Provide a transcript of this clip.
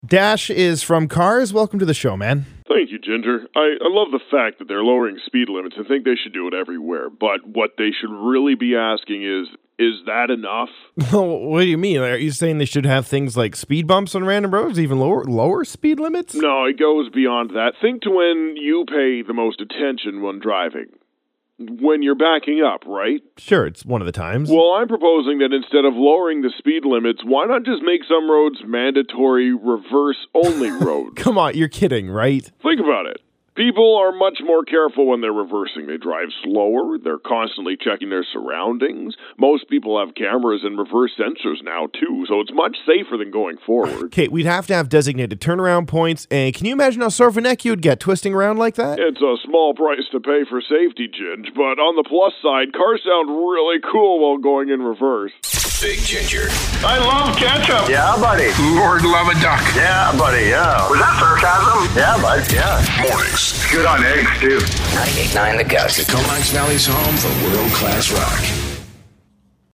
Dash is from Cars. Welcome to the show, man. Thank you, Ginger. I love the fact that they're lowering speed limits and think they should do it everywhere. But what they should really be asking is that enough? What do you mean? Are you saying they should have things like speed bumps on random roads, even lower speed limits? No, it goes beyond that. Think to when you pay the most attention when driving. When you're backing up, right? Sure, it's one of the times. Well, I'm proposing that instead of lowering the speed limits, why not just make some roads mandatory reverse-only roads? Come on, you're kidding, right? Think about it. People are much more careful when they're reversing. They drive slower. They're constantly checking their surroundings. Most people have cameras and reverse sensors now, too, so it's much safer than going forward. Okay, we'd have to have designated turnaround points, and can you imagine how sore of a neck you'd get twisting around like that? It's a small price to pay for safety, Ginge, but on the plus side, cars sound really cool while going in reverse. Big Ginger. I love ketchup. Yeah, buddy. Lord love a duck. Yeah, buddy, yeah. Was that sarcasm? Yeah, bud, yeah. Mornings. Good on eggs, too. 98.9 The Ghost. The Comox Valley's home for world-class rock.